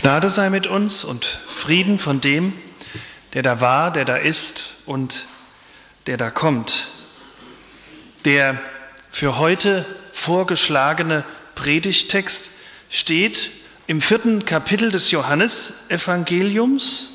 Gnade sei mit uns und Frieden von dem, der da war, der da ist und der da kommt. Der für heute vorgeschlagene Predigttext steht im 4. Kapitel des Johannesevangeliums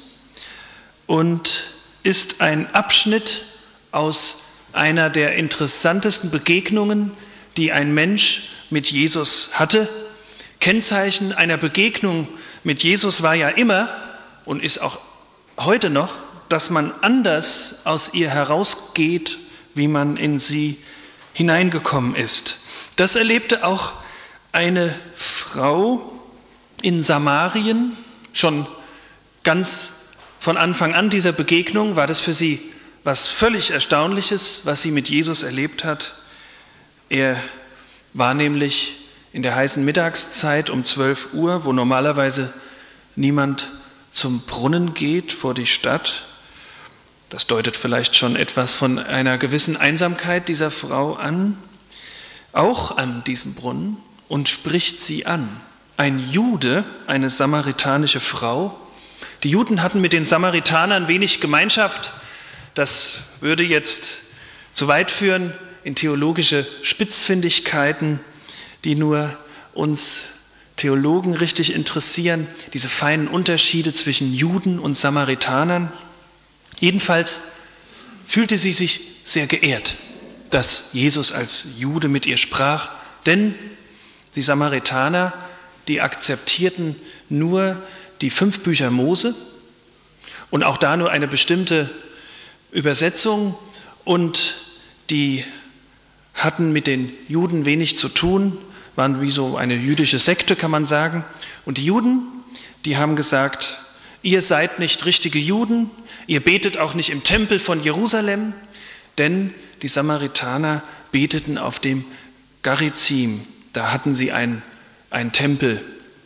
und ist ein Abschnitt aus einer der interessantesten Begegnungen, die ein Mensch mit Jesus hatte. Kennzeichen einer Begegnung mit Jesus war ja immer und ist auch heute noch, dass man anders aus ihr herausgeht, wie man in sie hineingekommen ist. Das erlebte auch eine Frau in Samarien. Schon ganz von Anfang an dieser Begegnung war das für sie was völlig Erstaunliches, was sie mit Jesus erlebt hat. Er war nämlich in der heißen Mittagszeit um 12 Uhr, wo normalerweise niemand zum Brunnen geht vor die Stadt. Das deutet vielleicht schon etwas von einer gewissen Einsamkeit dieser Frau an, auch an diesem Brunnen, und spricht sie an. Ein Jude, eine samaritanische Frau. Die Juden hatten mit den Samaritanern wenig Gemeinschaft. Das würde jetzt zu weit führen in theologische Spitzfindigkeiten, die nur uns Theologen richtig interessieren, diese feinen Unterschiede zwischen Juden und Samaritanern. Jedenfalls fühlte sie sich sehr geehrt, dass Jesus als Jude mit ihr sprach, denn die Samaritaner, die akzeptierten nur die 5 Bücher Mose und auch da nur eine bestimmte Übersetzung, und die hatten mit den Juden wenig zu tun, waren wie so eine jüdische Sekte, kann man sagen. Und die Juden, die haben gesagt, ihr seid nicht richtige Juden, ihr betet auch nicht im Tempel von Jerusalem, denn die Samaritaner beteten auf dem Garizim. Da hatten sie einen Tempel.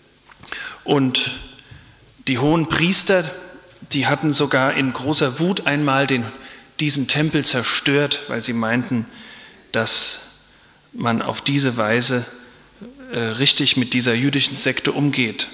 Und die hohen Priester, die hatten sogar in großer Wut einmal diesen Tempel zerstört, weil sie meinten, dass man auf diese Weise richtig mit dieser jüdischen Sekte umgeht.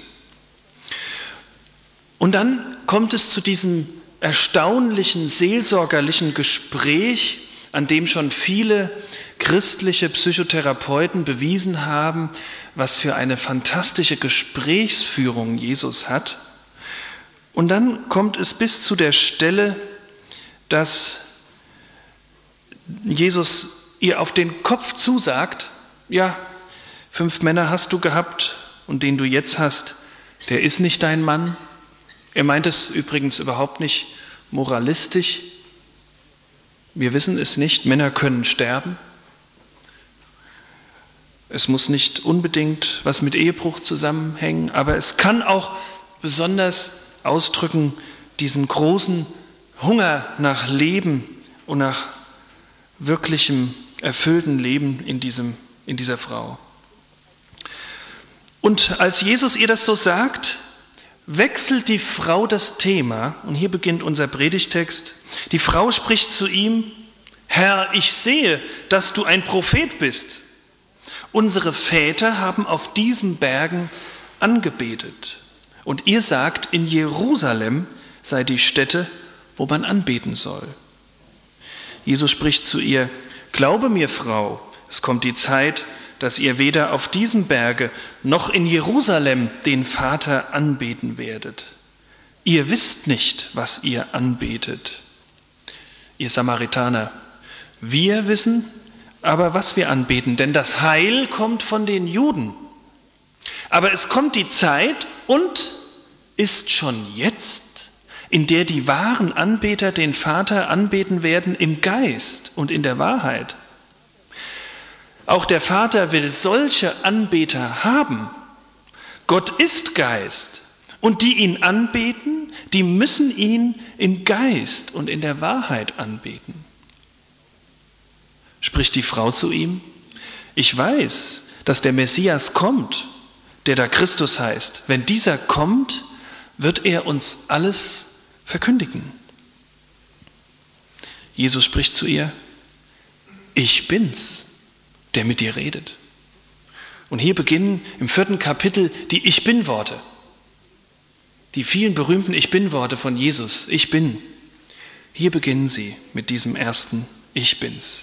Und dann kommt es zu diesem erstaunlichen, seelsorgerlichen Gespräch, an dem schon viele christliche Psychotherapeuten bewiesen haben, was für eine fantastische Gesprächsführung Jesus hat. Und dann kommt es bis zu der Stelle, dass Jesus ihr auf den Kopf zusagt, ja, 5 Männer hast du gehabt und den du jetzt hast, der ist nicht dein Mann. Er meint es übrigens überhaupt nicht moralistisch. Wir wissen es nicht, Männer können sterben. Es muss nicht unbedingt was mit Ehebruch zusammenhängen, aber es kann auch besonders ausdrücken diesen großen Hunger nach Leben und nach wirklichem, erfüllten Leben in dieser Frau. Und als Jesus ihr das so sagt, wechselt die Frau das Thema, und hier beginnt unser Predigtext. Die Frau spricht zu ihm: Herr, ich sehe, dass du ein Prophet bist. Unsere Väter haben auf diesen Bergen angebetet. Und ihr sagt, in Jerusalem sei die Stätte, wo man anbeten soll. Jesus spricht zu ihr: Glaube mir, Frau, es kommt die Zeit, dass ihr weder auf diesem Berge noch in Jerusalem den Vater anbeten werdet. Ihr wisst nicht, was ihr anbetet. Ihr Samaritaner, wir wissen aber, was wir anbeten, denn das Heil kommt von den Juden. Aber es kommt die Zeit und ist schon jetzt, in der die wahren Anbeter den Vater anbeten werden im Geist und in der Wahrheit. Auch der Vater will solche Anbeter haben. Gott ist Geist, und die ihn anbeten, die müssen ihn im Geist und in der Wahrheit anbeten. Spricht die Frau zu ihm: Ich weiß, dass der Messias kommt, der da Christus heißt. Wenn dieser kommt, wird er uns alles verkündigen. Jesus spricht zu ihr: Ich bin's, der mit dir redet. Und hier beginnen im 4. Kapitel die Ich-Bin-Worte. Die vielen berühmten Ich-Bin-Worte von Jesus, ich bin, hier beginnen sie mit diesem ersten Ich bin's.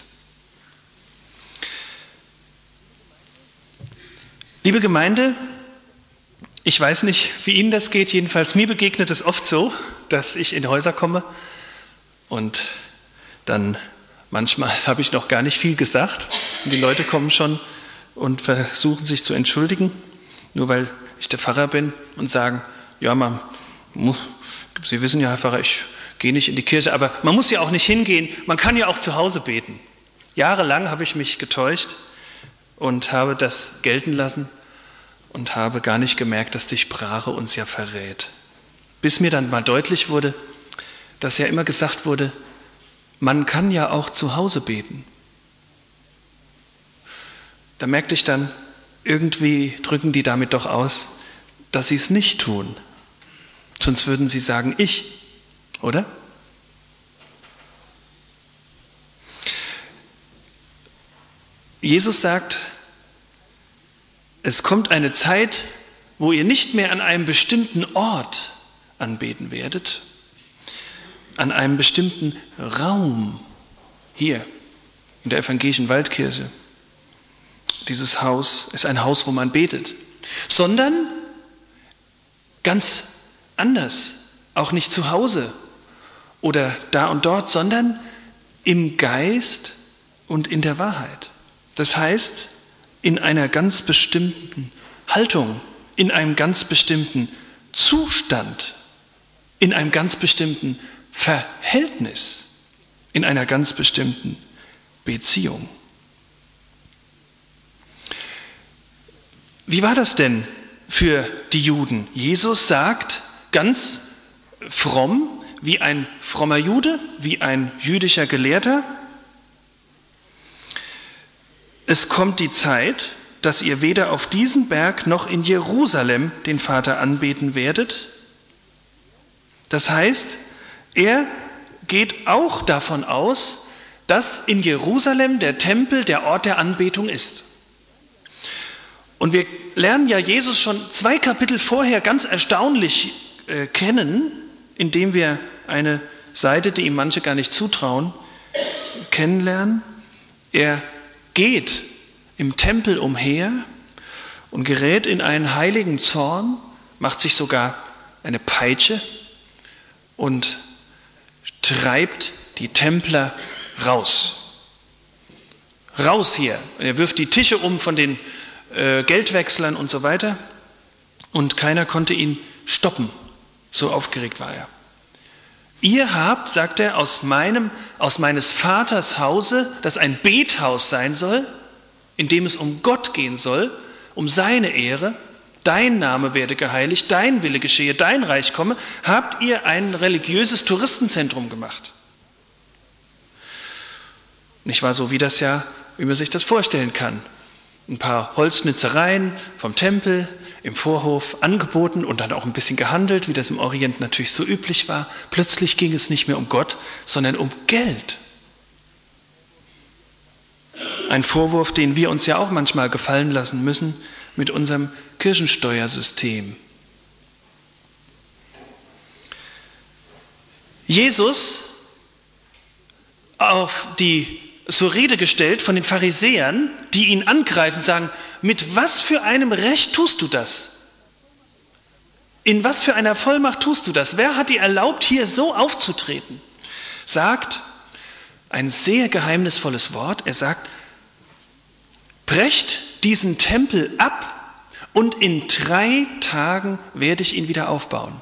Liebe Gemeinde, ich weiß nicht, wie Ihnen das geht, jedenfalls mir begegnet es oft so, dass ich in Häuser komme und dann manchmal habe ich noch gar nicht viel gesagt und die Leute kommen schon und versuchen sich zu entschuldigen, nur weil ich der Pfarrer bin und sagen, ja, Sie wissen ja, Herr Pfarrer, ich gehe nicht in die Kirche, aber man muss ja auch nicht hingehen, man kann ja auch zu Hause beten. Jahrelang habe ich mich getäuscht und habe das gelten lassen und habe gar nicht gemerkt, dass die Sprache uns ja verrät. Bis mir dann mal deutlich wurde, dass ja immer gesagt wurde, man kann ja auch zu Hause beten. Da merkte ich dann, irgendwie drücken die damit doch aus, dass sie es nicht tun. Sonst würden sie sagen, ich, oder? Jesus sagt, es kommt eine Zeit, wo ihr nicht mehr an einem bestimmten Ort anbeten werdet, an einem bestimmten Raum, hier in der evangelischen Waldkirche. Dieses Haus ist ein Haus, wo man betet, sondern ganz anders, auch nicht zu Hause oder da und dort, sondern im Geist und in der Wahrheit. Das heißt, in einer ganz bestimmten Haltung, in einem ganz bestimmten Zustand, in einem ganz bestimmten Verhältnis, in einer ganz bestimmten Beziehung. Wie war das denn für die Juden? Jesus sagt ganz fromm, wie ein frommer Jude, wie ein jüdischer Gelehrter, es kommt die Zeit, dass ihr weder auf diesem Berg noch in Jerusalem den Vater anbeten werdet. Das heißt, er geht auch davon aus, dass in Jerusalem der Tempel der Ort der Anbetung ist. Und wir lernen ja Jesus schon 2 Kapitel vorher ganz erstaunlich kennen, indem wir eine Seite, die ihm manche gar nicht zutrauen, kennenlernen. Er geht im Tempel umher und gerät in einen heiligen Zorn, macht sich sogar eine Peitsche und treibt die Templer raus. Raus hier. Er wirft die Tische um von den Geldwechslern und so weiter und keiner konnte ihn stoppen. So aufgeregt war er. Ihr habt, sagt er, aus meines Vaters Hause, das ein Bethaus sein soll, in dem es um Gott gehen soll, um seine Ehre, dein Name werde geheiligt, dein Wille geschehe, dein Reich komme, habt ihr ein religiöses Touristenzentrum gemacht. Nicht wahr, so wie man sich das vorstellen kann. Ein paar Holzschnitzereien vom Tempel im Vorhof angeboten und dann auch ein bisschen gehandelt, wie das im Orient natürlich so üblich war. Plötzlich ging es nicht mehr um Gott, sondern um Geld. Ein Vorwurf, den wir uns ja auch manchmal gefallen lassen müssen mit unserem Kirchensteuersystem. Jesus auf die zur Rede gestellt von den Pharisäern, die ihn angreifen und sagen, mit was für einem Recht tust du das? In was für einer Vollmacht tust du das? Wer hat dir erlaubt, hier so aufzutreten? Sagt ein sehr geheimnisvolles Wort. Er sagt, brecht diesen Tempel ab und in 3 Tagen werde ich ihn wieder aufbauen.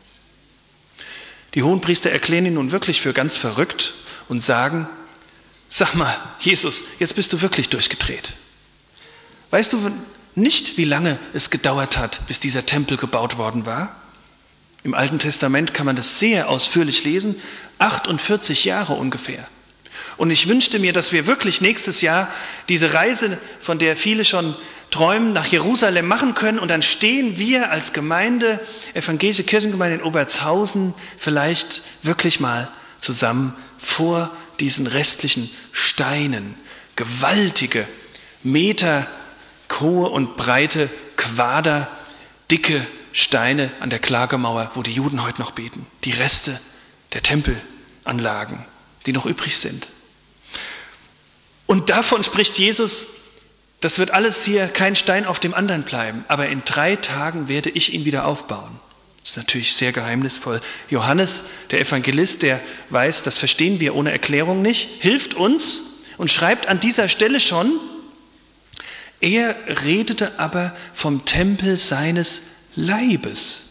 Die Hohenpriester erklären ihn nun wirklich für ganz verrückt und sagen, sag mal, Jesus, jetzt bist du wirklich durchgedreht. Weißt du nicht, wie lange es gedauert hat, bis dieser Tempel gebaut worden war? Im Alten Testament kann man das sehr ausführlich lesen, 48 Jahre ungefähr. Und ich wünschte mir, dass wir wirklich nächstes Jahr diese Reise, von der viele schon träumen, nach Jerusalem machen können und dann stehen wir als Gemeinde, evangelische Kirchengemeinde in Obertshausen, vielleicht wirklich mal zusammen vor diesen restlichen Steinen, gewaltige, Meter hohe und breite Quader, dicke Steine an der Klagemauer, wo die Juden heute noch beten. Die Reste der Tempelanlagen, die noch übrig sind. Und davon spricht Jesus, das wird alles hier kein Stein auf dem anderen bleiben, aber in 3 Tagen werde ich ihn wieder aufbauen. Das ist natürlich sehr geheimnisvoll. Johannes, der Evangelist, der weiß, das verstehen wir ohne Erklärung nicht, hilft uns und schreibt an dieser Stelle schon, er redete aber vom Tempel seines Leibes.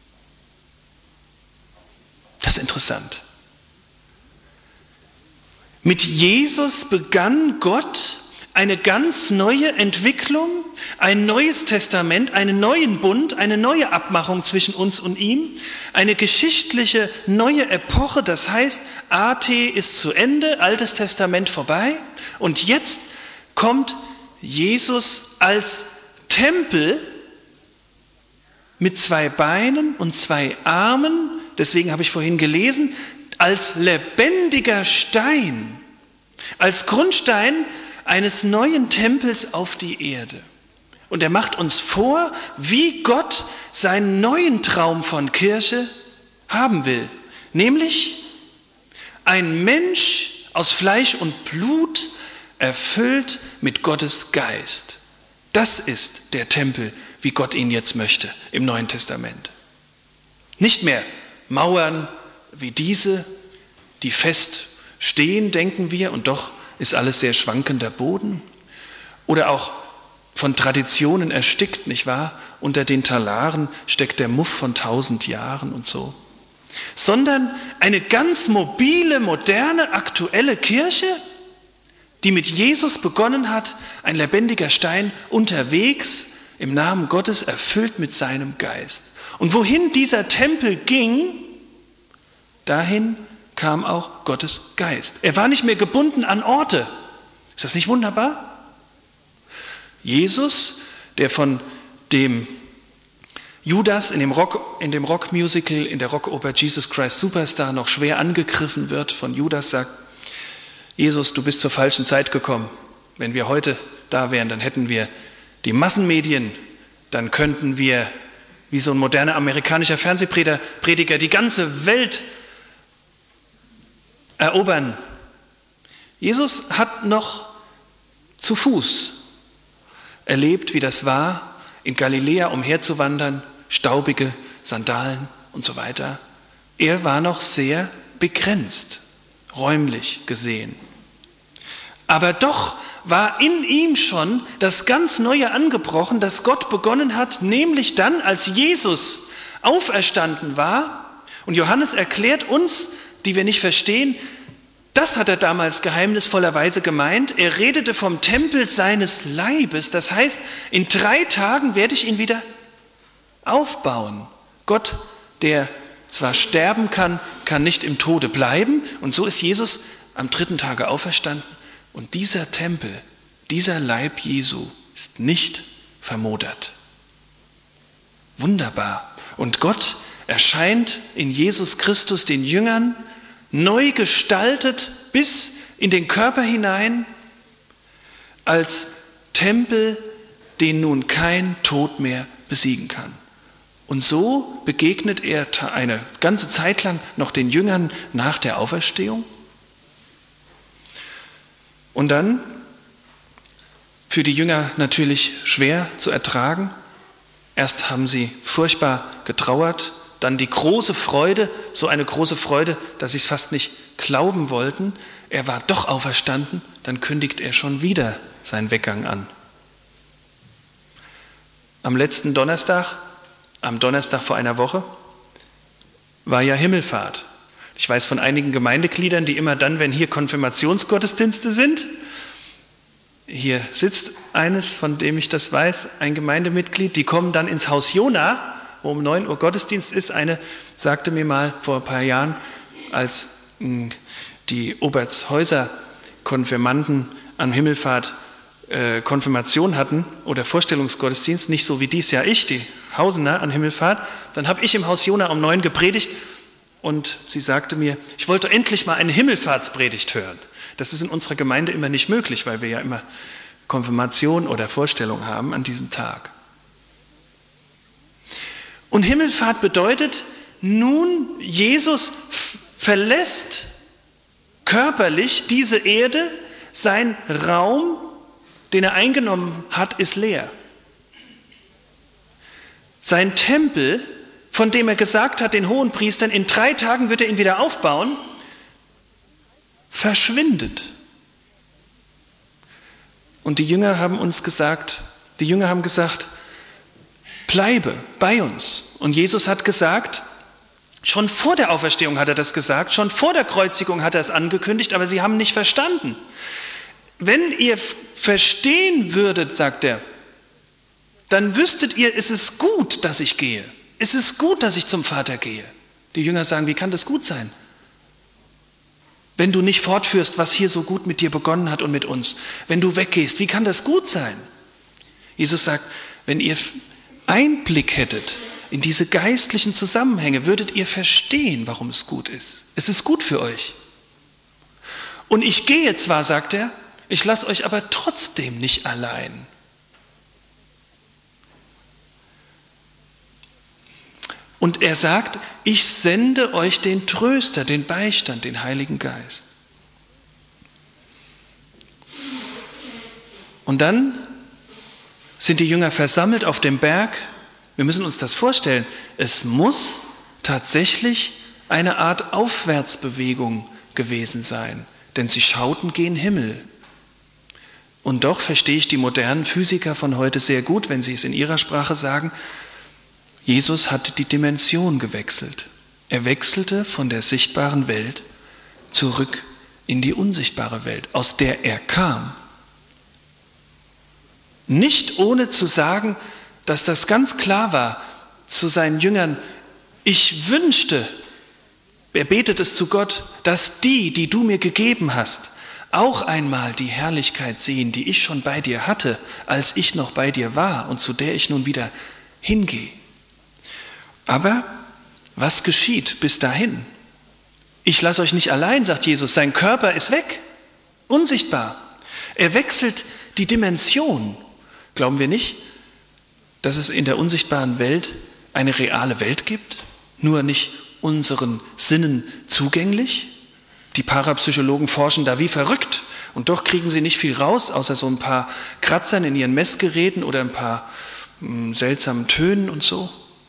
Das ist interessant. Mit Jesus begann Gott eine ganz neue Entwicklung, ein neues Testament, einen neuen Bund, eine neue Abmachung zwischen uns und ihm, eine geschichtliche neue Epoche, das heißt, AT ist zu Ende, Altes Testament vorbei und jetzt kommt Jesus als Tempel mit 2 Beinen und 2 Armen, deswegen habe ich vorhin gelesen, als lebendiger Stein, als Grundstein eines neuen Tempels auf die Erde. Und er macht uns vor, wie Gott seinen neuen Traum von Kirche haben will. Nämlich ein Mensch aus Fleisch und Blut, erfüllt mit Gottes Geist. Das ist der Tempel, wie Gott ihn jetzt möchte im Neuen Testament. Nicht mehr Mauern wie diese, die fest stehen, denken wir, und doch ist alles sehr schwankender Boden. Oder auch von Traditionen erstickt, nicht wahr? Unter den Talaren steckt der Muff von 1000 Jahren und so. Sondern eine ganz mobile, moderne, aktuelle Kirche, die mit Jesus begonnen hat, ein lebendiger Stein unterwegs, im Namen Gottes, erfüllt mit seinem Geist. Und wohin dieser Tempel ging, dahin kam auch Gottes Geist. Er war nicht mehr gebunden an Orte. Ist das nicht wunderbar? Jesus, der von dem Judas in dem Rockmusical, in der Rockoper Jesus Christ Superstar noch schwer angegriffen wird, von Judas sagt, Jesus, du bist zur falschen Zeit gekommen. Wenn wir heute da wären, dann hätten wir die Massenmedien, dann könnten wir, wie so ein moderner amerikanischer Fernsehprediger, die ganze Welt erobern. Jesus hat noch zu Fuß erlebt, wie das war, in Galiläa umherzuwandern, staubige Sandalen und so weiter. Er war noch sehr begrenzt, räumlich gesehen. Aber doch war in ihm schon das ganz Neue angebrochen, das Gott begonnen hat, nämlich dann, als Jesus auferstanden war. Und Johannes erklärt uns, die wir nicht verstehen, das hat er damals geheimnisvollerweise gemeint. Er redete vom Tempel seines Leibes. Das heißt, in 3 Tagen werde ich ihn wieder aufbauen. Gott, der zwar sterben kann, kann nicht im Tode bleiben. Und so ist Jesus am 3. Tage auferstanden. Und dieser Tempel, dieser Leib Jesu ist nicht vermodert. Wunderbar. Und Gott erscheint in Jesus Christus den Jüngern neu gestaltet bis in den Körper hinein als Tempel, den nun kein Tod mehr besiegen kann. Und so begegnet er eine ganze Zeit lang noch den Jüngern nach der Auferstehung. Und dann, für die Jünger natürlich schwer zu ertragen, erst haben sie furchtbar getrauert, dann die große Freude, so eine große Freude, dass sie es fast nicht glauben wollten. Er war doch auferstanden, dann kündigt er schon wieder seinen Weggang an. Am letzten Donnerstag, am Donnerstag vor einer Woche, war ja Himmelfahrt. Ich weiß von einigen Gemeindegliedern, die immer dann, wenn hier Konfirmationsgottesdienste sind, hier sitzt eines, von dem ich das weiß, ein Gemeindemitglied, die kommen dann ins Haus Jona, wo um 9 Uhr Gottesdienst ist. Eine sagte mir mal vor ein paar Jahren, als die Obertshäuser Konfirmanden an Himmelfahrt Konfirmation hatten oder Vorstellungsgottesdienst, nicht so wie dies Jahr ich, die Hausener an Himmelfahrt, dann habe ich im Haus Jona um 9 gepredigt und sie sagte mir, ich wollte endlich mal eine Himmelfahrtspredigt hören. Das ist in unserer Gemeinde immer nicht möglich, weil wir ja immer Konfirmation oder Vorstellung haben an diesem Tag. Und Himmelfahrt bedeutet, nun Jesus verlässt körperlich diese Erde, sein Raum, den er eingenommen hat, ist leer. Sein Tempel, von dem er gesagt hat, den Hohenpriestern, in 3 Tagen wird er ihn wieder aufbauen, verschwindet. Und die Jünger haben gesagt, bleibe bei uns. Und Jesus hat gesagt, schon vor der Auferstehung hat er das gesagt, schon vor der Kreuzigung hat er es angekündigt, aber sie haben nicht verstanden. Wenn ihr verstehen würdet, sagt er, dann wüsstet ihr, es ist gut, dass ich gehe. Es ist gut, dass ich zum Vater gehe. Die Jünger sagen, wie kann das gut sein? Wenn du nicht fortführst, was hier so gut mit dir begonnen hat und mit uns. Wenn du weggehst, wie kann das gut sein? Jesus sagt, wenn ihr Einblick hättet in diese geistlichen Zusammenhänge, würdet ihr verstehen, warum es gut ist. Es ist gut für euch. Und ich gehe zwar, sagt er, ich lasse euch aber trotzdem nicht allein. Und er sagt, ich sende euch den Tröster, den Beistand, den Heiligen Geist. Und dann sind die Jünger versammelt auf dem Berg. Wir müssen uns das vorstellen. Es muss tatsächlich eine Art Aufwärtsbewegung gewesen sein, denn sie schauten gen Himmel. Und doch verstehe ich die modernen Physiker von heute sehr gut, wenn sie es in ihrer Sprache sagen, Jesus hat die Dimension gewechselt. Er wechselte von der sichtbaren Welt zurück in die unsichtbare Welt, aus der er kam. Nicht ohne zu sagen, dass das ganz klar war zu seinen Jüngern, ich wünschte, er betet es zu Gott, dass die du mir gegeben hast, auch einmal die Herrlichkeit sehen, die ich schon bei dir hatte, als ich noch bei dir war und zu der ich nun wieder hingehe. Aber was geschieht bis dahin? Ich lasse euch nicht allein, sagt Jesus, sein Körper ist weg, unsichtbar. Er wechselt die Dimension. Glauben wir nicht, dass es in der unsichtbaren Welt eine reale Welt gibt, nur nicht unseren Sinnen zugänglich? Die Parapsychologen forschen da wie verrückt und doch kriegen sie nicht viel raus, außer so ein paar Kratzern in ihren Messgeräten oder ein paar seltsamen Tönen und so.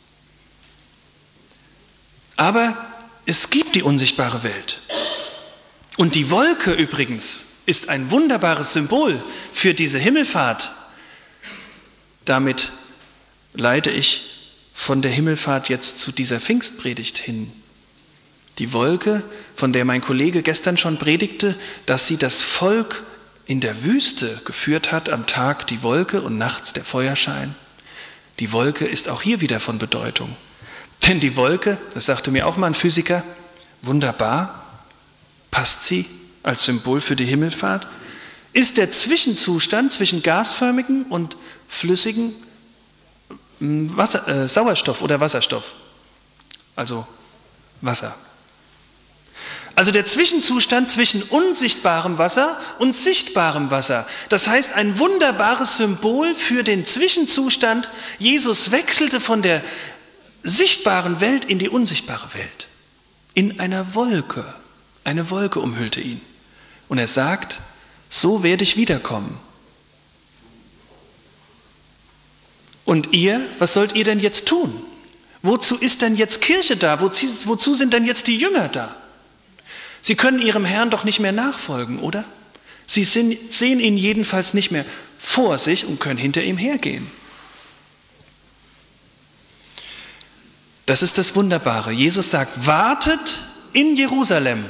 Aber es gibt die unsichtbare Welt. Und die Wolke übrigens ist ein wunderbares Symbol für diese Himmelfahrt. Damit leite ich von der Himmelfahrt jetzt zu dieser Pfingstpredigt hin. Die Wolke, von der mein Kollege gestern schon predigte, dass sie das Volk in der Wüste geführt hat, am Tag die Wolke und nachts der Feuerschein. Die Wolke ist auch hier wieder von Bedeutung. Denn die Wolke, das sagte mir auch mal ein Physiker, wunderbar, passt sie als Symbol für die Himmelfahrt, ist der Zwischenzustand zwischen gasförmigem und flüssigem Sauerstoff oder Wasserstoff, also Wasser. Also der Zwischenzustand zwischen unsichtbarem Wasser und sichtbarem Wasser. Das heißt, ein wunderbares Symbol für den Zwischenzustand. Jesus wechselte von der sichtbaren Welt in die unsichtbare Welt. In einer Wolke. Eine Wolke umhüllte ihn. Und er sagt, so werde ich wiederkommen. Und ihr, was sollt ihr denn jetzt tun? Wozu ist denn jetzt Kirche da? Wozu sind denn jetzt die Jünger da? Sie können ihrem Herrn doch nicht mehr nachfolgen, oder? Sie sehen ihn jedenfalls nicht mehr vor sich und können hinter ihm hergehen. Das ist das Wunderbare. Jesus sagt, wartet in Jerusalem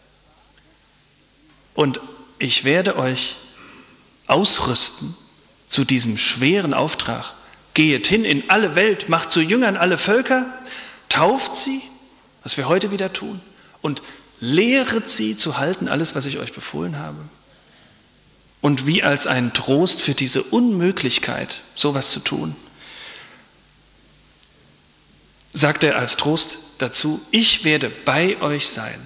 und ich werde euch ausrüsten zu diesem schweren Auftrag. Geht hin in alle Welt, macht zu Jüngern alle Völker, tauft sie, was wir heute wieder tun, und lehret sie zu halten, alles, was ich euch befohlen habe. Und wie als ein Trost für diese Unmöglichkeit, sowas zu tun, sagt er als Trost dazu, ich werde bei euch sein.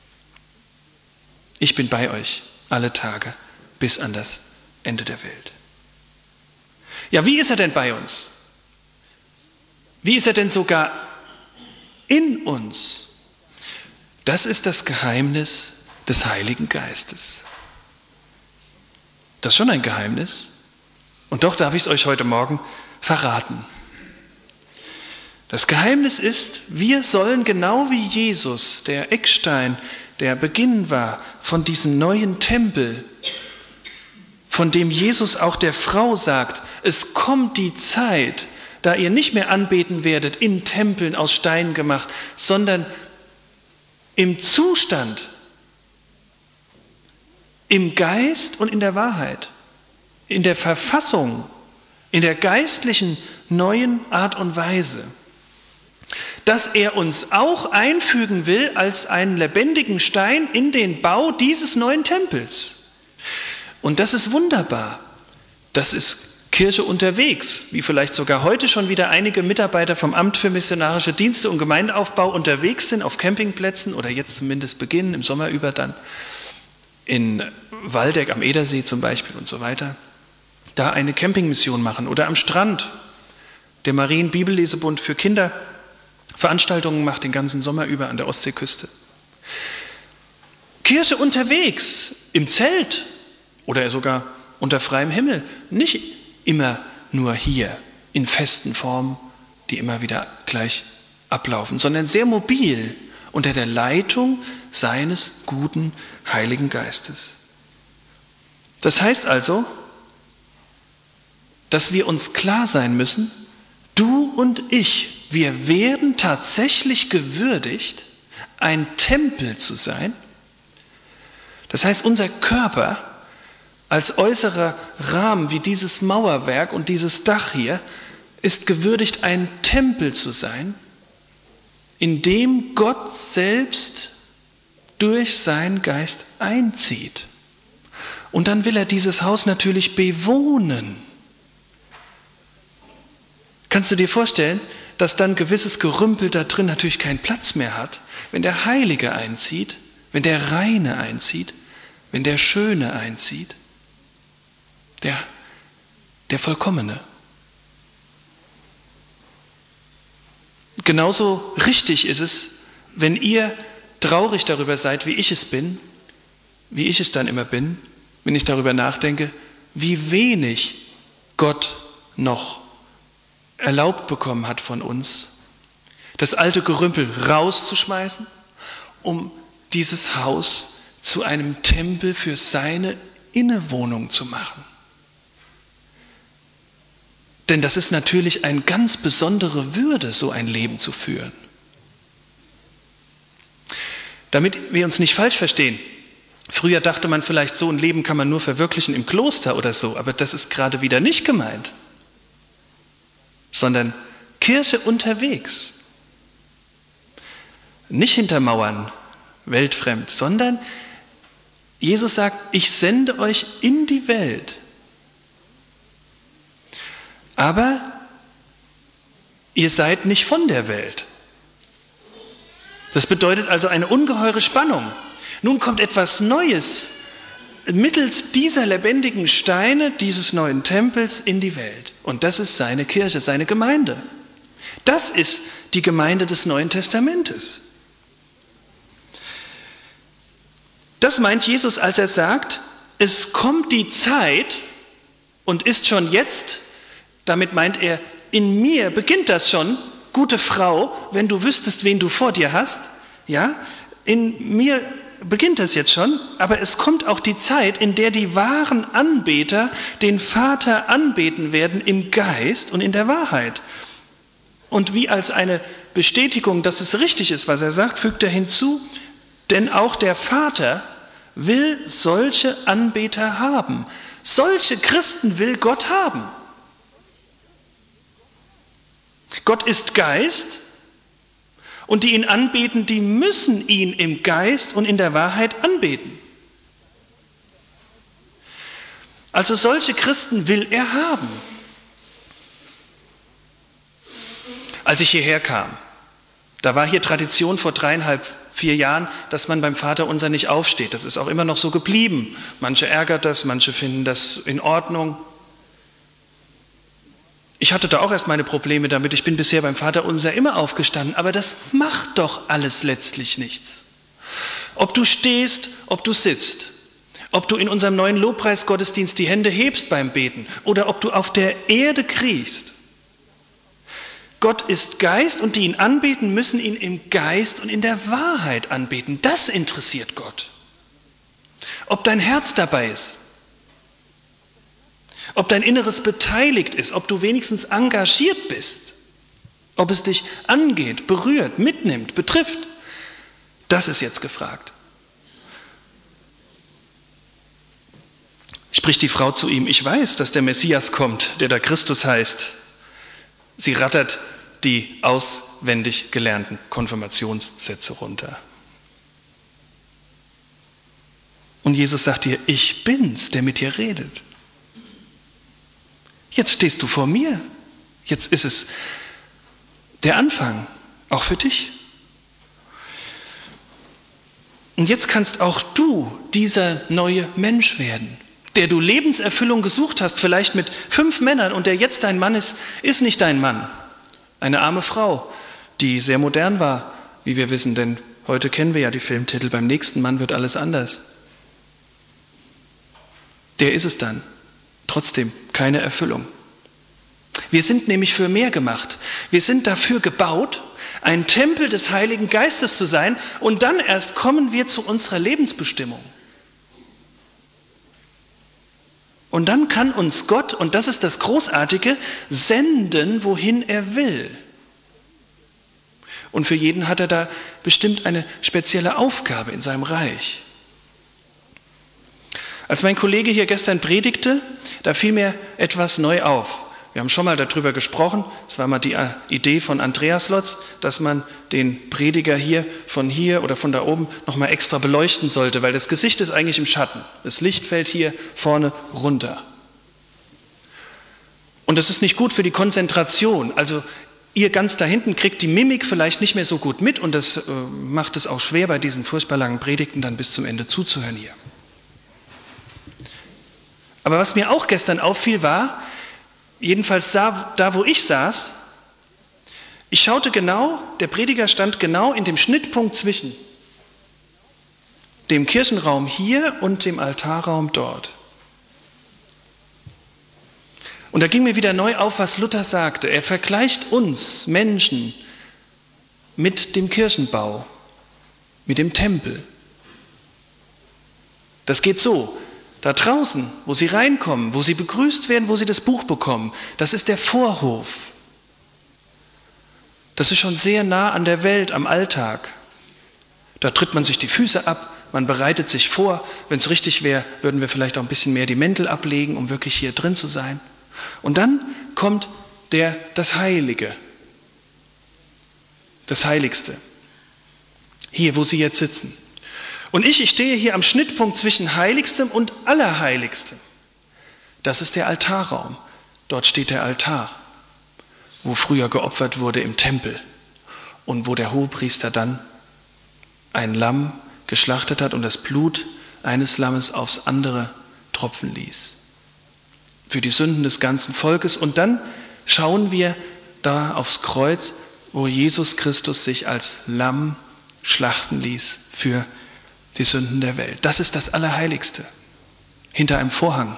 Ich bin bei euch alle Tage bis an das Ende der Welt. Ja, wie ist er denn bei uns? Wie ist er denn sogar in uns? Das ist das Geheimnis des Heiligen Geistes. Das ist schon ein Geheimnis. Und doch darf ich es euch heute Morgen verraten. Das Geheimnis ist, wir sollen genau wie Jesus, der Eckstein, der Beginn war von diesem neuen Tempel, von dem Jesus auch der Frau sagt, es kommt die Zeit, da ihr nicht mehr anbeten werdet in Tempeln aus Stein gemacht, sondern im Zustand, im Geist und in der Wahrheit, in der Verfassung, in der geistlichen neuen Art und Weise. Dass er uns auch einfügen will als einen lebendigen Stein in den Bau dieses neuen Tempels. Und das ist wunderbar. Das ist Kirche unterwegs, wie vielleicht sogar heute schon wieder einige Mitarbeiter vom Amt für missionarische Dienste und Gemeindeaufbau unterwegs sind auf Campingplätzen oder jetzt zumindest beginnen, im Sommer über dann, in Waldeck am Edersee zum Beispiel und so weiter, da eine Campingmission machen oder am Strand. Der Marienbibellesebund für Kinder Veranstaltungen macht den ganzen Sommer über an der Ostseeküste. Kirche unterwegs, im Zelt oder sogar unter freiem Himmel, nicht immer nur hier in festen Formen, die immer wieder gleich ablaufen, sondern sehr mobil unter der Leitung seines guten Heiligen Geistes. Das heißt also, dass wir uns klar sein müssen, du und ich, wir werden tatsächlich gewürdigt, ein Tempel zu sein. Das heißt, unser Körper als äußerer Rahmen wie dieses Mauerwerk und dieses Dach hier ist gewürdigt, ein Tempel zu sein, in dem Gott selbst durch seinen Geist einzieht. Und dann will er dieses Haus natürlich bewohnen. Kannst du dir vorstellen, dass dann gewisses Gerümpel da drin natürlich keinen Platz mehr hat, wenn der Heilige einzieht, wenn der Reine einzieht, wenn der Schöne einzieht, der Vollkommene. Genauso richtig ist es, wenn ihr traurig darüber seid, wie ich es bin, wie ich es dann immer bin, wenn ich darüber nachdenke, wie wenig Gott noch erlaubt bekommen hat von uns, das alte Gerümpel rauszuschmeißen, um dieses Haus zu einem Tempel für seine Innewohnung zu machen. Denn das ist natürlich eine ganz besondere Würde, so ein Leben zu führen. Damit wir uns nicht falsch verstehen, früher dachte man vielleicht, so ein Leben kann man nur verwirklichen im Kloster oder so, aber das ist gerade wieder nicht gemeint. Sondern Kirche unterwegs. Nicht hinter Mauern, weltfremd, sondern Jesus sagt, ich sende euch in die Welt. Aber ihr seid nicht von der Welt. Das bedeutet also eine ungeheure Spannung. Nun kommt etwas Neues mittels dieser lebendigen Steine dieses neuen Tempels in die Welt. Und das ist seine Kirche, seine Gemeinde. Das ist die Gemeinde des Neuen Testamentes. Das meint Jesus, als er sagt, es kommt die Zeit und ist schon jetzt, damit meint er, in mir beginnt das schon, gute Frau, wenn du wüsstest, wen du vor dir hast, ja, in mir beginnt das jetzt schon, aber es kommt auch die Zeit, in der die wahren Anbeter den Vater anbeten werden im Geist und in der Wahrheit. Und wie als eine Bestätigung, dass es richtig ist, was er sagt, fügt er hinzu, denn auch der Vater will solche Anbeter haben. Solche Christen will Gott haben. Gott ist Geist. Und die ihn anbeten, die müssen ihn im Geist und in der Wahrheit anbeten. Also solche Christen will er haben. Als ich hierher kam, da war hier Tradition vor 3,5, 4 Jahren, dass man beim Vaterunser nicht aufsteht. Das ist auch immer noch so geblieben. Manche ärgert das, manche finden das in Ordnung. Ich hatte da auch erst meine Probleme damit. Ich bin bisher beim Vaterunser immer aufgestanden. Aber das macht doch alles letztlich nichts. Ob du stehst, ob du sitzt, ob du in unserem neuen Lobpreisgottesdienst die Hände hebst beim Beten oder ob du auf der Erde kriechst. Gott ist Geist und die ihn anbeten, müssen ihn im Geist und in der Wahrheit anbeten. Das interessiert Gott. Ob dein Herz dabei ist, ob dein Inneres beteiligt ist, ob du wenigstens engagiert bist, ob es dich angeht, berührt, mitnimmt, betrifft, das ist jetzt gefragt. Spricht die Frau zu ihm: Ich weiß, dass der Messias kommt, der da Christus heißt. Sie rattert die auswendig gelernten Konfirmationssätze runter. Und Jesus sagt ihr: Ich bin's, der mit dir redet. Jetzt stehst du vor mir. Jetzt ist es der Anfang, auch für dich. Und jetzt kannst auch du dieser neue Mensch werden, der du Lebenserfüllung gesucht hast, vielleicht mit 5 Männern, und der jetzt dein Mann ist nicht dein Mann. Eine arme Frau, die sehr modern war, wie wir wissen, denn heute kennen wir ja die Filmtitel: Beim nächsten Mann wird alles anders. Der ist es dann. Trotzdem keine Erfüllung. Wir sind nämlich für mehr gemacht. Wir sind dafür gebaut, ein Tempel des Heiligen Geistes zu sein, und dann erst kommen wir zu unserer Lebensbestimmung. Und dann kann uns Gott, und das ist das Großartige, senden, wohin er will. Und für jeden hat er da bestimmt eine spezielle Aufgabe in seinem Reich. Als mein Kollege hier gestern predigte, da fiel mir etwas neu auf. Wir haben schon mal darüber gesprochen, es war mal die Idee von Andreas Lotz, dass man den Prediger hier oder von da oben nochmal extra beleuchten sollte, weil das Gesicht ist eigentlich im Schatten. Das Licht fällt hier vorne runter. Und das ist nicht gut für die Konzentration. Also ihr ganz da hinten kriegt die Mimik vielleicht nicht mehr so gut mit, und das macht es auch schwer, bei diesen furchtbar langen Predigten dann bis zum Ende zuzuhören hier. Aber was mir auch gestern auffiel, war, jedenfalls da wo ich saß, ich schaute genau, der Prediger stand genau in dem Schnittpunkt zwischen dem Kirchenraum hier und dem Altarraum dort. Und da ging mir wieder neu auf, was Luther sagte. Er vergleicht uns Menschen mit dem Kirchenbau, mit dem Tempel. Das geht so: Da draußen, wo sie reinkommen, wo sie begrüßt werden, wo sie das Buch bekommen, das ist der Vorhof. Das ist schon sehr nah an der Welt, am Alltag. Da tritt man sich die Füße ab, man bereitet sich vor. Wenn es richtig wäre, würden wir vielleicht auch ein bisschen mehr die Mäntel ablegen, um wirklich hier drin zu sein. Und dann kommt das Heilige, das Heiligste. Hier, wo Sie jetzt sitzen. Und ich stehe hier am Schnittpunkt zwischen Heiligstem und Allerheiligstem. Das ist der Altarraum. Dort steht der Altar, wo früher geopfert wurde im Tempel und wo der Hohepriester dann ein Lamm geschlachtet hat und das Blut eines Lammes aufs andere tropfen ließ. Für die Sünden des ganzen Volkes. Und dann schauen wir da aufs Kreuz, wo Jesus Christus sich als Lamm schlachten ließ für die Sünden der Welt. Das ist das Allerheiligste, hinter einem Vorhang.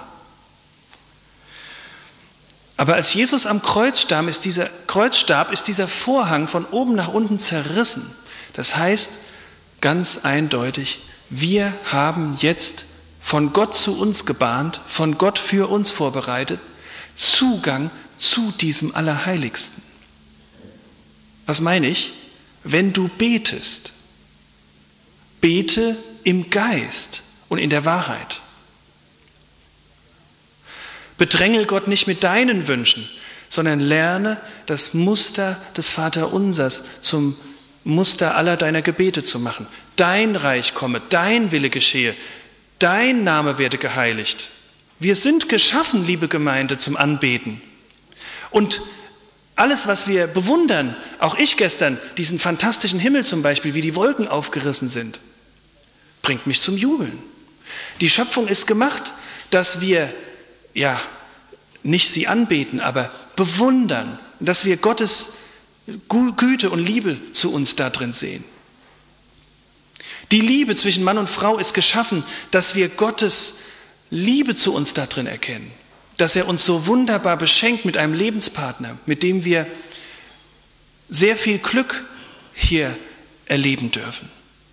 Aber als Jesus am Kreuz starb, ist dieser Vorhang von oben nach unten zerrissen. Das heißt ganz eindeutig, wir haben jetzt von Gott zu uns gebahnt, von Gott für uns vorbereitet, Zugang zu diesem Allerheiligsten. Was meine ich? Wenn du betest, bete im Geist und in der Wahrheit. Bedrängel Gott nicht mit deinen Wünschen, sondern lerne das Muster des Vaterunsers zum Muster aller deiner Gebete zu machen. Dein Reich komme, dein Wille geschehe, dein Name werde geheiligt. Wir sind geschaffen, liebe Gemeinde, zum Anbeten. Und alles, was wir bewundern, auch ich gestern, diesen fantastischen Himmel zum Beispiel, wie die Wolken aufgerissen sind, bringt mich zum Jubeln. Die Schöpfung ist gemacht, dass wir nicht sie anbeten, aber bewundern, dass wir Gottes Güte und Liebe zu uns da drin sehen. Die Liebe zwischen Mann und Frau ist geschaffen, dass wir Gottes Liebe zu uns da drin erkennen, dass er uns so wunderbar beschenkt mit einem Lebenspartner, mit dem wir sehr viel Glück hier erleben dürfen,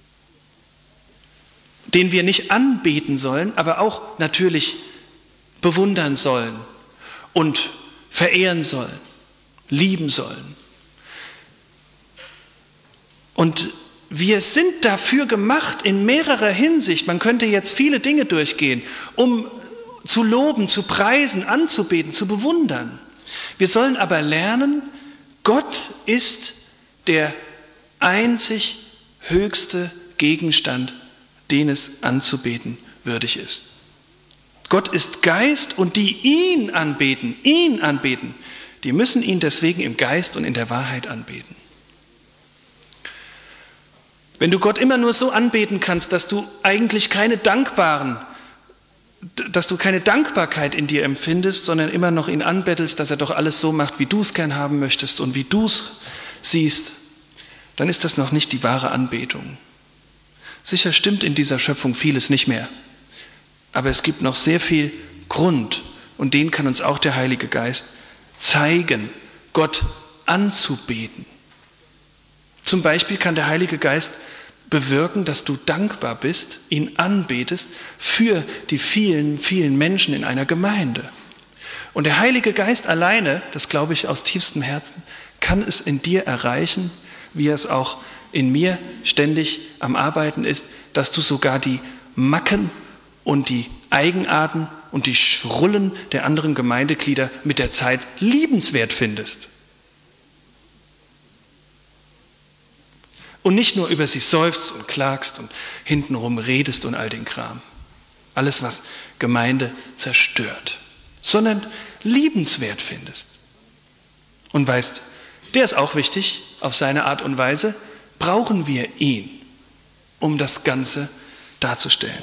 den wir nicht anbeten sollen, aber auch natürlich bewundern sollen und verehren sollen, lieben sollen. Und wir sind dafür gemacht in mehrerer Hinsicht. Man könnte jetzt viele Dinge durchgehen, um zu loben, zu preisen, anzubeten, zu bewundern. Wir sollen aber lernen, Gott ist der einzig höchste Gegenstand, den es anzubeten würdig ist. Gott ist Geist und die ihn anbeten, die müssen ihn deswegen im Geist und in der Wahrheit anbeten. Wenn du Gott immer nur so anbeten kannst, dass du eigentlich keine Dankbarkeit in dir empfindest, sondern immer noch ihn anbettelst, dass er doch alles so macht, wie du es gern haben möchtest und wie du es siehst, dann ist das noch nicht die wahre Anbetung. Sicher stimmt in dieser Schöpfung vieles nicht mehr, aber es gibt noch sehr viel Grund und den kann uns auch der Heilige Geist zeigen, Gott anzubeten. Zum Beispiel kann der Heilige Geist bewirken, dass du dankbar bist, ihn anbetest für die vielen, vielen Menschen in einer Gemeinde. Und der Heilige Geist alleine, das glaube ich aus tiefstem Herzen, kann es in dir erreichen, wie er es auch in mir ständig am Arbeiten ist, dass du sogar die Macken und die Eigenarten und die Schrullen der anderen Gemeindeglieder mit der Zeit liebenswert findest. Und nicht nur über sie seufzt und klagst und hintenrum redest und all den Kram. Alles, was Gemeinde zerstört. Sondern liebenswert findest. Und weißt, der ist auch wichtig, auf seine Art und Weise brauchen wir ihn, um das Ganze darzustellen.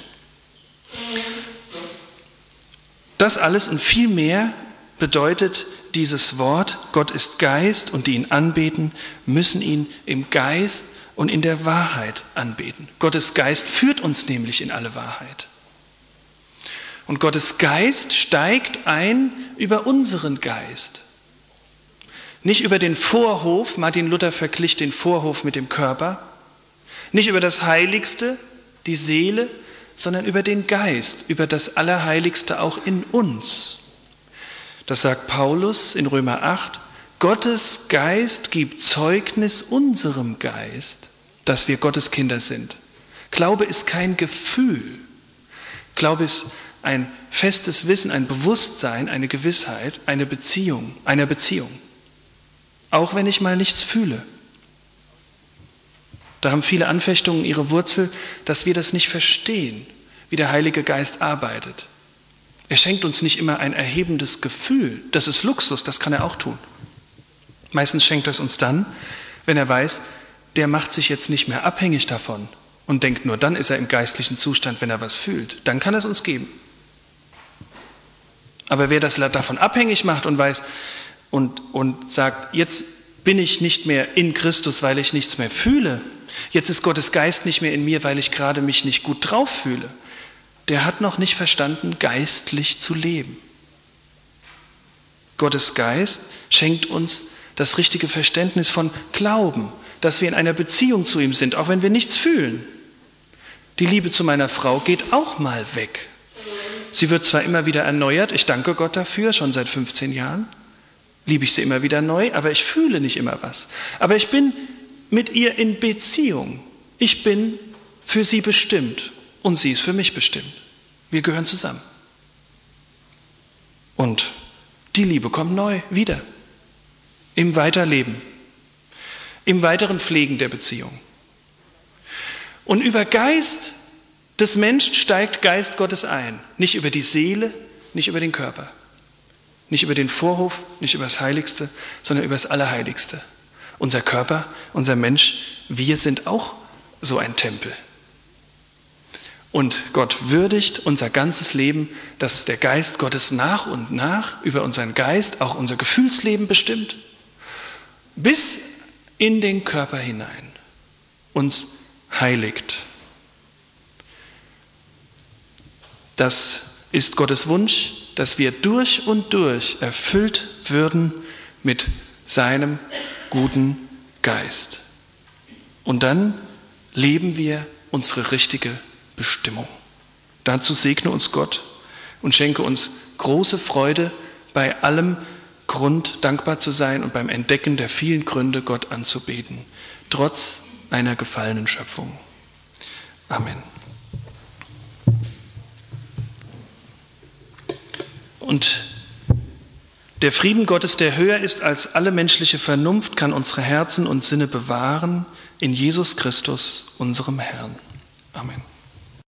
Das alles und viel mehr bedeutet dieses Wort, Gott ist Geist und die ihn anbeten, müssen ihn im Geist und in der Wahrheit anbeten. Gottes Geist führt uns nämlich in alle Wahrheit. Und Gottes Geist steigt ein über unseren Geist. Nicht über den Vorhof, Martin Luther verglich den Vorhof mit dem Körper, nicht über das Heiligste, die Seele, sondern über den Geist, über das Allerheiligste auch in uns. Das sagt Paulus in Römer 8, Gottes Geist gibt Zeugnis unserem Geist, dass wir Gottes Kinder sind. Glaube ist kein Gefühl. Glaube ist ein festes Wissen, ein Bewusstsein, eine Gewissheit, eine Beziehung. Auch wenn ich mal nichts fühle. Da haben viele Anfechtungen ihre Wurzel, dass wir das nicht verstehen, wie der Heilige Geist arbeitet. Er schenkt uns nicht immer ein erhebendes Gefühl. Das ist Luxus, das kann er auch tun. Meistens schenkt er es uns dann, wenn er weiß, der macht sich jetzt nicht mehr abhängig davon und denkt, nur dann ist er im geistlichen Zustand, wenn er was fühlt. Dann kann er es uns geben. Aber wer das davon abhängig macht und weiß und sagt, jetzt bin ich nicht mehr in Christus, weil ich nichts mehr fühle, jetzt ist Gottes Geist nicht mehr in mir, weil ich gerade mich nicht gut drauf fühle, der hat noch nicht verstanden, geistlich zu leben. Gottes Geist schenkt uns das richtige Verständnis von Glauben, dass wir in einer Beziehung zu ihm sind, auch wenn wir nichts fühlen. Die Liebe zu meiner Frau geht auch mal weg. Sie wird zwar immer wieder erneuert, ich danke Gott dafür, schon seit 15 Jahren, liebe ich sie immer wieder neu, aber ich fühle nicht immer was. Aber ich bin mit ihr in Beziehung. Ich bin für sie bestimmt und sie ist für mich bestimmt. Wir gehören zusammen. Und die Liebe kommt neu wieder. Im Weiterleben, im weiteren Pflegen der Beziehung. Und über Geist des Menschen steigt Geist Gottes ein. Nicht über die Seele, nicht über den Körper. Nicht über den Vorhof, nicht über das Heiligste, sondern über das Allerheiligste. Unser Körper, unser Mensch, wir sind auch so ein Tempel. Und Gott würdigt unser ganzes Leben, dass der Geist Gottes nach und nach über unseren Geist auch unser Gefühlsleben bestimmt, bis in den Körper hinein uns heiligt. Das ist Gottes Wunsch, dass wir durch und durch erfüllt würden mit seinem guten Geist. Und dann leben wir unsere richtige Bestimmung. Dazu segne uns Gott und schenke uns große Freude, bei allem Grund dankbar zu sein und beim Entdecken der vielen Gründe, Gott anzubeten, trotz einer gefallenen Schöpfung. Amen. Und der Frieden Gottes, der höher ist als alle menschliche Vernunft, kann unsere Herzen und Sinne bewahren in Jesus Christus, unserem Herrn. Amen.